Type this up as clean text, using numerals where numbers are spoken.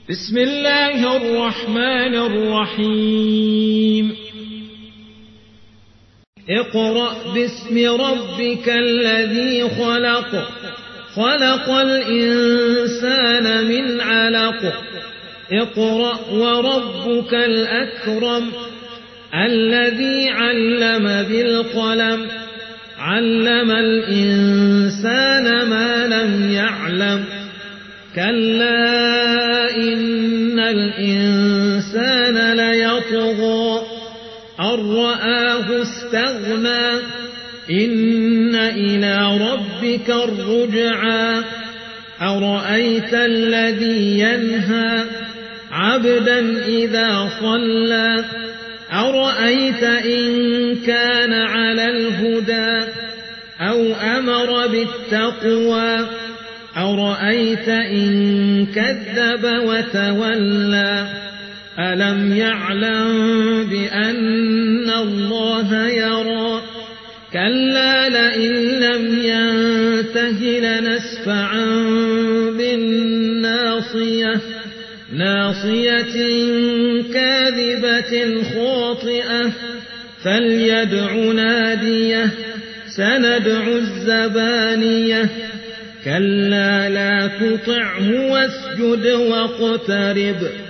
بسم الله الرحمن الرحيم اقرأ باسم ربك الذي خلق خلق الإنسان من علق اقرأ وربك الأكرم الذي علم بالقلم علم الإنسان ما لم يعلم كلا إن الإنسان ليطغى أن رآه استغنى إن إلى ربك الرجعى أرأيت الذي ينهى عبدا إذا صلى أرأيت إن كان على الهدى أو أمر بالتقوى أرأيت إن كذب وتولى ألم يعلم بأن الله يرى كلا لئن لم ينته لنسفعا بالناصية ناصية كاذبة خاطئة فليدع ناديه سندع الزبانية كلا لا تطعه واسجد واقترب